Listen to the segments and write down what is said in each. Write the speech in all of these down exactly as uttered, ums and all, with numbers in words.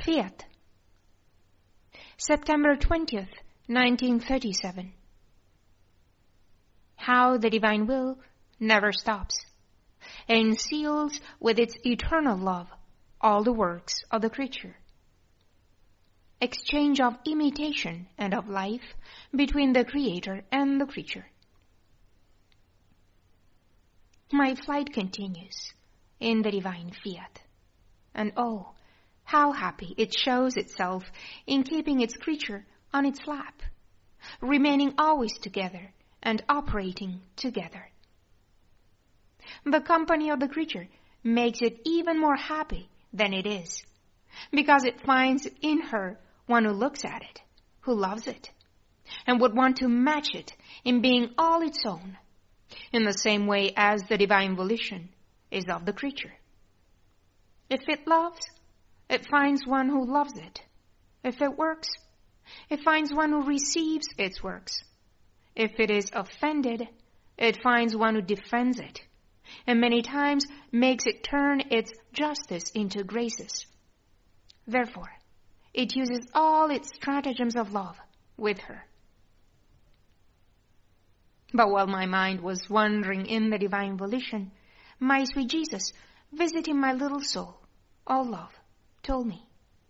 Fiat. September twentieth, nineteen thirty-seven. How the divine will never stops, and seals with its eternal love all the works of the creature. Exchange of imitation and of life between the Creator and the creature. My flight continues in the divine fiat, and oh, how happy it shows itself in keeping its creature on its lap, remaining always together and operating together. The company of the creature makes it even more happy than it is, because it finds in her one who looks at it, who loves it, and would want to match it in being all its own, in the same way as the divine volition is of the creature. If it loves, it finds one who loves it. If it works, it finds one who receives its works. If it is offended, it finds one who defends it, and many times makes it turn its justice into graces. Therefore, it uses all its stratagems of love with her. But while my mind was wandering in the divine volition, my sweet Jesus, visiting my little soul, all love, told me,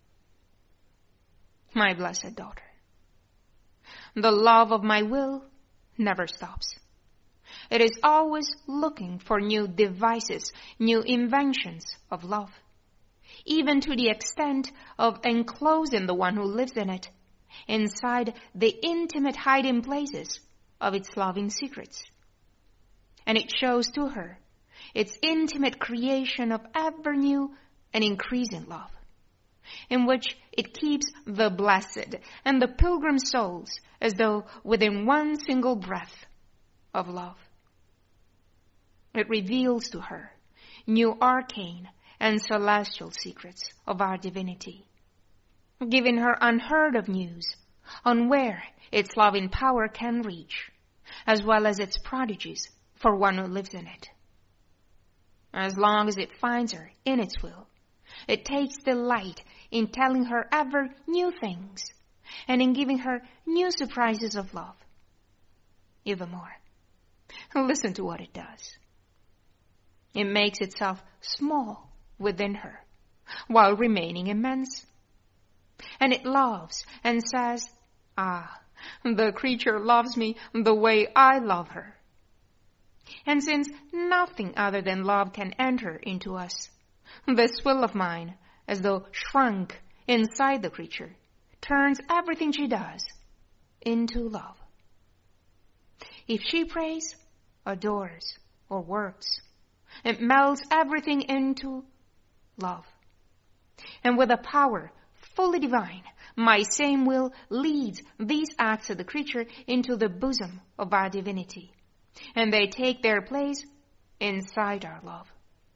my blessed daughter, the love of my will never stops. It is always looking for new devices, new inventions of love, even to the extent of enclosing the one who lives in it inside the intimate hiding places of its loving secrets. And it shows to her its intimate creation of ever new and increasing love, in which it keeps the blessed and the pilgrim souls as though within one single breath of love. It reveals to her new arcane and celestial secrets of our divinity, giving her unheard of news on where its loving power can reach, as well as its prodigies for one who lives in it. As long as it finds her in its will, it takes delight in telling her ever new things and in giving her new surprises of love. Even more, listen to what it does. It makes itself small within her while remaining immense. And it loves and says, ah, the creature loves me the way I love her. And since nothing other than love can enter into us, this will of mine, as though shrunk inside the creature, turns everything she does into love. If she prays, adores, or works, it melts everything into love. And with a power fully divine, my same will leads these acts of the creature into the bosom of our divinity, and they take their place inside our love.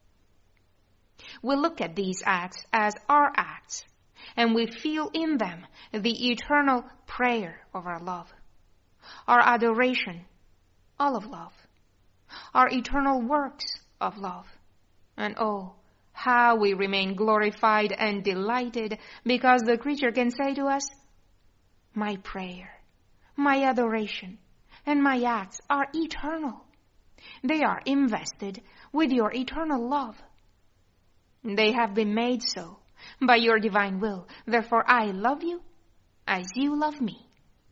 We look at these acts as our acts, and we feel in them the eternal prayer of our love, our adoration, all of love, our eternal works of love. And oh, how we remain glorified and delighted because the creature can say to us, my prayer, my adoration, and my acts are eternal. They are invested with your eternal love. They have been made so by your divine will. Therefore, I love you as you love me.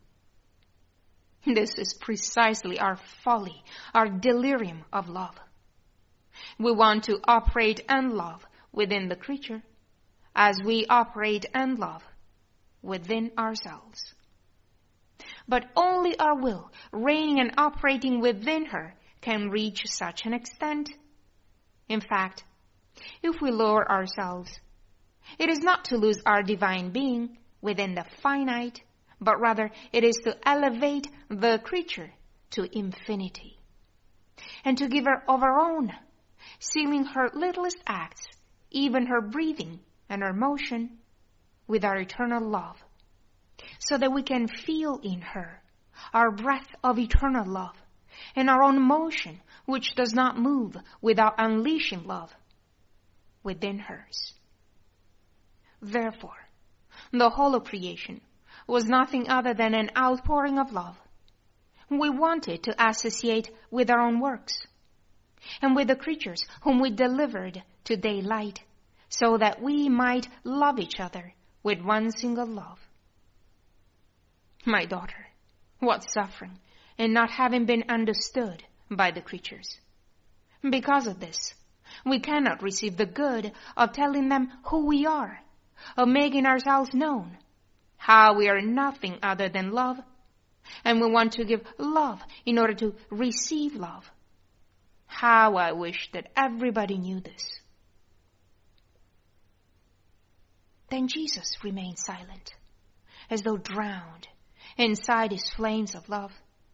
This is precisely our folly, our delirium of love. We want to operate and love within the creature as we operate and love within ourselves. But only our will, reigning and operating within her, can reach such an extent. In fact, if we lower ourselves, it is not to lose our divine being within the finite, but rather it is to elevate the creature to infinity, and to give her of our own, sealing her littlest acts, even her breathing and her motion, with our eternal love, so that we can feel in her our breath of eternal love, and our own motion, which does not move without unleashing love within hers. Therefore, The whole of creation was nothing other than an outpouring of love. We wanted to associate with our own works and with the creatures whom we delivered to daylight, so that we might love each other with one single love. My daughter, what suffering in not having been understood by the creatures. Because of this, we cannot receive the good of telling them who we are, of making ourselves known, how we are nothing other than love, and we want to give love in order to receive love. How I wish that everybody knew this. Then Jesus remained silent, as though drowned inside his flames of love.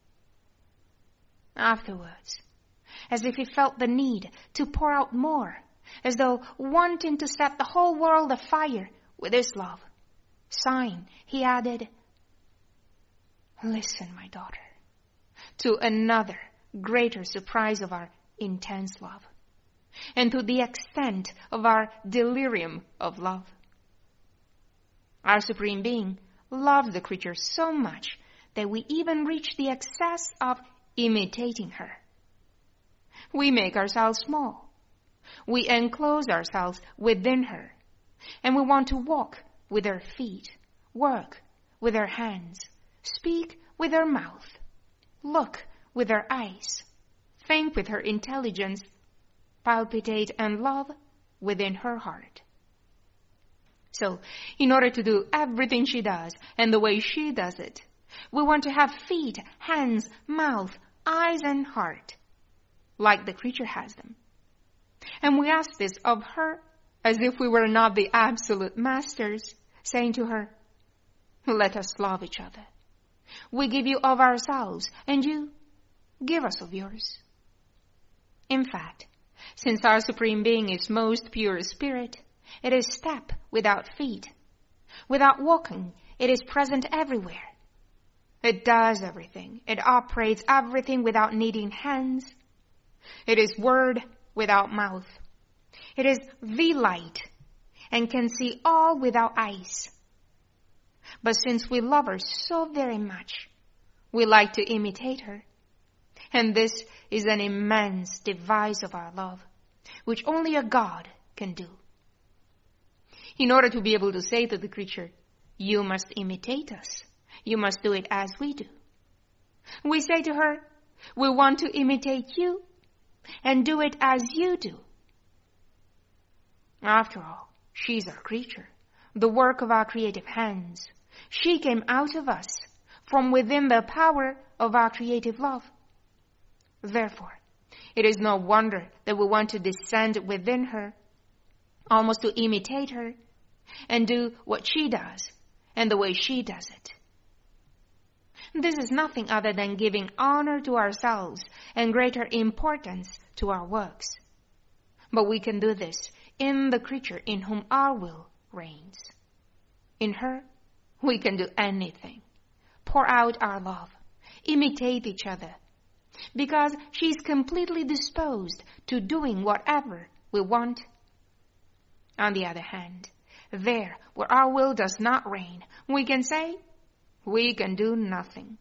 Afterwards, as if he felt the need to pour out more, as though wanting to set the whole world afire with his love, sighing, he added, "Listen, my daughter, to another greater surprise of our intense love, and to the extent of our delirium of love. Our Supreme Being loves the creature so much that we even reach the excess of imitating her. We make ourselves small. We enclose ourselves within her, and we want to walk with our feet, work with our hands, speak with our mouth, look with our eyes, think with her intelligence, palpitate and love within her heart. So, in order to do everything she does and the way she does it, we want to have feet, hands, mouth, eyes, and heart, like the creature has them. And we ask this of her as if we were not the absolute masters, saying to her, "Let us love each other. We give you of ourselves, and you give us of yours." In fact, since our Supreme Being is most pure spirit, it is step without feet. Without walking, it is present everywhere. It does everything. It operates everything without needing hands. It is word without mouth. It is the light and can see all without eyes. But since we love her so very much, we like to imitate her. And this is an immense device of our love, which only a God can do. In order to be able to say to the creature, "You must imitate us. You must do it as we do," we say to her, "We want to imitate you and do it as you do." After all, she's our creature, the work of our creative hands. She came out of us from within the power of our creative love. Therefore, it is no wonder that we want to descend within her, almost to imitate her, and do what she does and the way she does it. This is nothing other than giving honor to ourselves and greater importance to our works. But we can do this in the creature in whom our will reigns. In her, we can do anything, pour out our love, imitate each other, because she's completely disposed to doing whatever we want. On the other hand, there where our will does not reign, we can say, we can do nothing.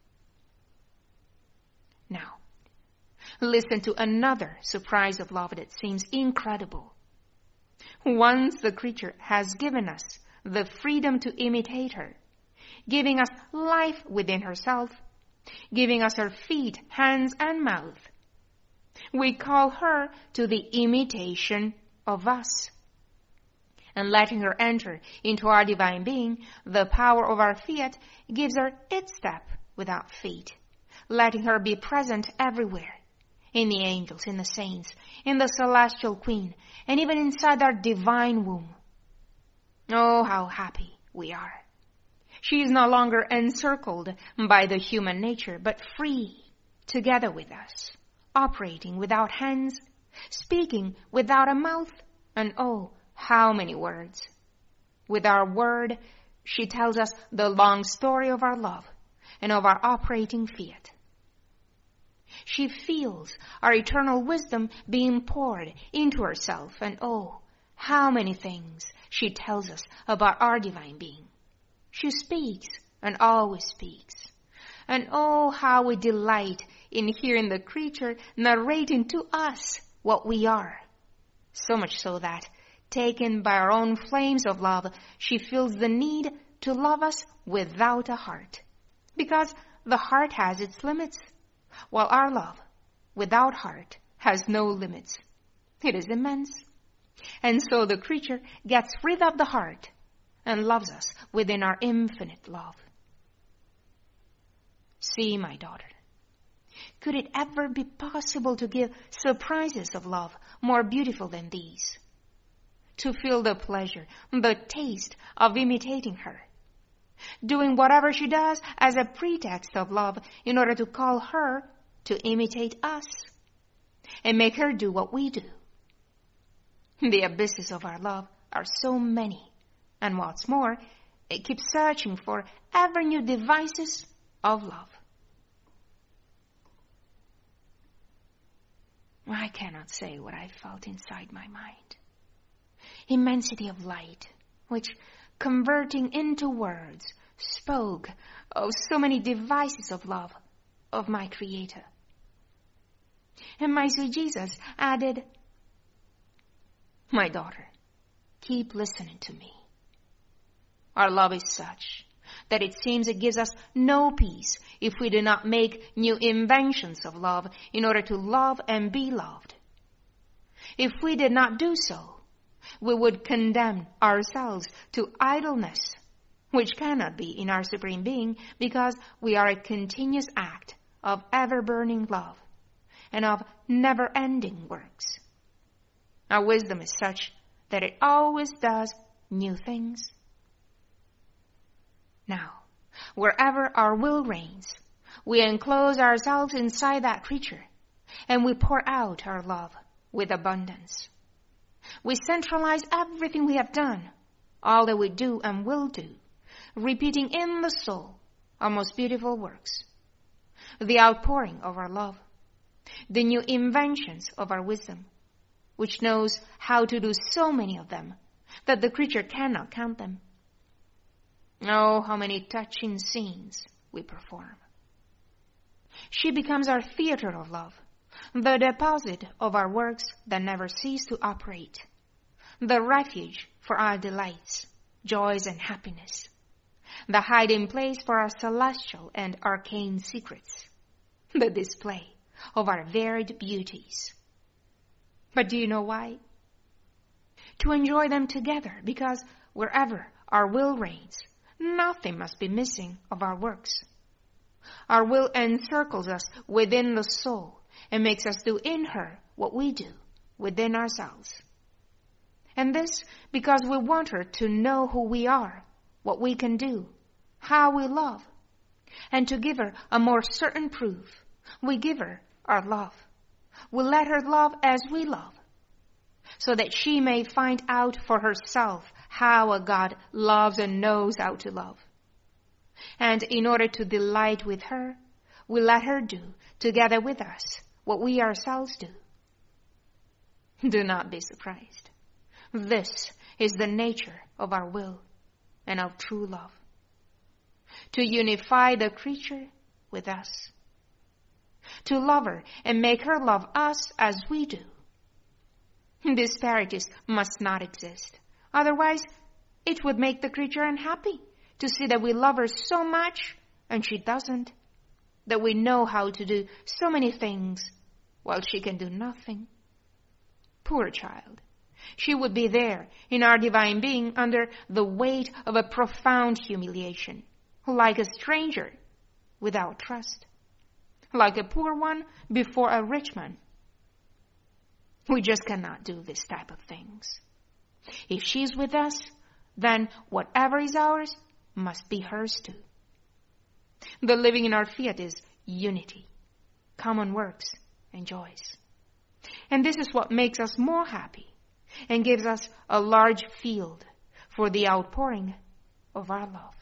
Now, listen to another surprise of love that seems incredible. Once the creature has given us the freedom to imitate her, giving us life within herself, giving us her feet, hands, and mouth, we call her to the imitation of us. And letting her enter into our divine being, the power of our fiat gives her its step without feet, letting her be present everywhere, in the angels, in the saints, in the celestial queen, and even inside our divine womb. Oh, how happy we are. She is no longer encircled by the human nature, but free, together with us, operating without hands, speaking without a mouth, and oh, how many words. With our word, she tells us the long story of our love and of our operating fiat. She feels our eternal wisdom being poured into herself, and oh, how many things she tells us about our divine being. She speaks and always speaks. And oh, how we delight in hearing the creature narrating to us what we are. So much so that, taken by our own flames of love, she feels the need to love us without a heart. Because the heart has its limits, while our love, without heart, has no limits. It is immense. And so the creature gets rid of the heart and loves us within our infinite love. See, my daughter, could it ever be possible to give surprises of love more beautiful than these? To feel the pleasure, the taste of imitating her, doing whatever she does as a pretext of love in order to call her to imitate us and make her do what we do. The abysses of our love are so many, and what's more, it keeps searching for ever new devices of love. I cannot say what I felt inside my mind. Immensity of light, which, converting into words, spoke of so many devices of love of my Creator. And my sweet Jesus added, my daughter, keep listening to me. Our love is such that it seems it gives us no peace if we do not make new inventions of love in order to love and be loved. If we did not do so, we would condemn ourselves to idleness, which cannot be in our Supreme Being, because we are a continuous act of ever-burning love and of never-ending works. Our wisdom is such that it always does new things. Now, wherever our will reigns, we enclose ourselves inside that creature, and we pour out our love with abundance. We centralize everything we have done, all that we do and will do, repeating in the soul our most beautiful works, the outpouring of our love, the new inventions of our wisdom, which knows how to do so many of them that the creature cannot count them. Oh, how many touching scenes we perform. She becomes our theater of love, the deposit of our works that never cease to operate, the refuge for our delights, joys, and happiness, the hiding place for our celestial and arcane secrets, the display of our varied beauties. But do you know why? To enjoy them together, because wherever our will reigns, nothing must be missing of our works. Our will encircles us within the soul and makes us do in her what we do within ourselves. And this because we want her to know who we are, what we can do, how we love. And to give her a more certain proof, we give her our love. We let her love as we love, so that she may find out for herself how a God loves and knows how to love. And in order to delight with her, we let her do, together with us, what we ourselves do. Do not be surprised. This is the nature of our will and of true love. To unify the creature with us. To love her and make her love us as we do. Disparities must not exist. Otherwise, it would make the creature unhappy to see that we love her so much and she doesn't. That we know how to do so many things while she can do nothing. Poor child. She would be there in our divine being under the weight of a profound humiliation, like a stranger without trust, like a poor one before a rich man. We just cannot do this type of things. If she's with us, then whatever is ours must be hers too. The living in our fiat is unity, common works and joys. And this is what makes us more happy and gives us a large field for the outpouring of our love.